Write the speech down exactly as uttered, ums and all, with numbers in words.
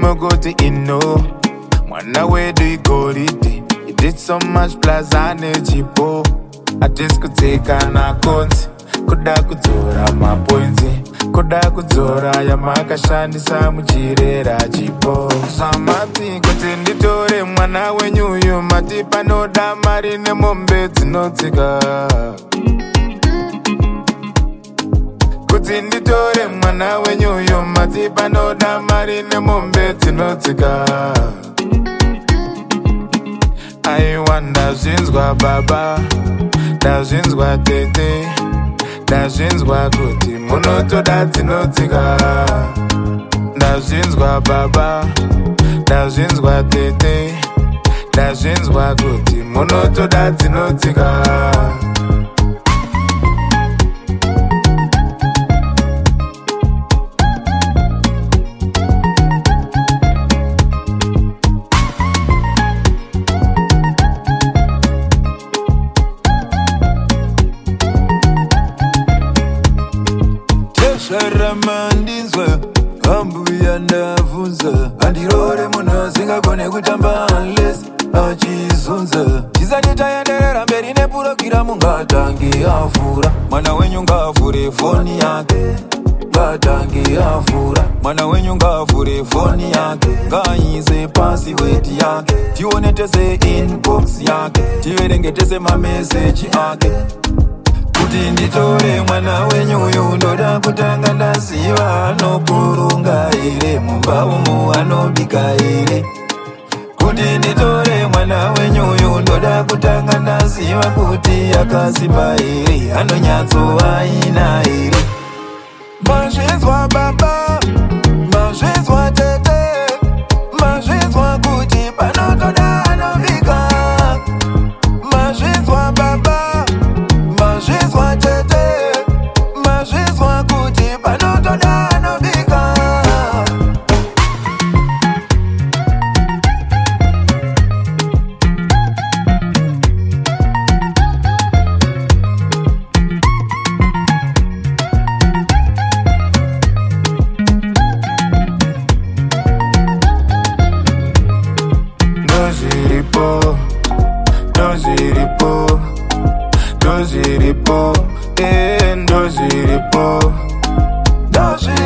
Mogoti ino mwana wedu igoridi. You did so much plus energy po. Atis kutsika na konzi kuda kudzora mapoinzi kuda kudzora yamakashandisa muchirera chipo. Samati kuti nditore mwana wenyuyu mati panoda mari nemombe dzinotsika. Kuti nditore mwana wenyuyu mati panoda mari nemombe dzinotsika. Aiwa ndazvinzwa baba, ndazvinzwa tete, ndazvinzwa kuti munotoda dzinotsika. Ndazvinzwa baba, ndazvinzwa tete, ndazvinzwa kuti munotoda dzinotsika. Sharamandinzwe ambuya ndavunza andirore munhu asingagone kutamba unless achizunza. Tisati taenderera mberi nepurogiramu ngatange avhura mwana wenyu ngaavhure foni yake, ngatange avhura mwana wenyu ngaavhure foni yake, ngaaise pasiwedi yake tione tese inbox yake tiverenge tese mameseji ake. Kuti nditore mwana wenyuyu ndoda kutanga ndaziva anokurunga ire mumba umu anobika ire. Kuti nditore mwana wenyuyu ndoda kutanga ndaziva kuti akasimba ire anonyatsova ina ire. Mazvizwa baba, mazvizwa tete, mazvizwa kuti panotoda anobika. Mazvizwa baba, mazvizwa tete, mazvizwa kuti panotoda anobika. Ndozviripo, ndozviripo, ndozviripo, eh, ndozviripo, ndozviripo.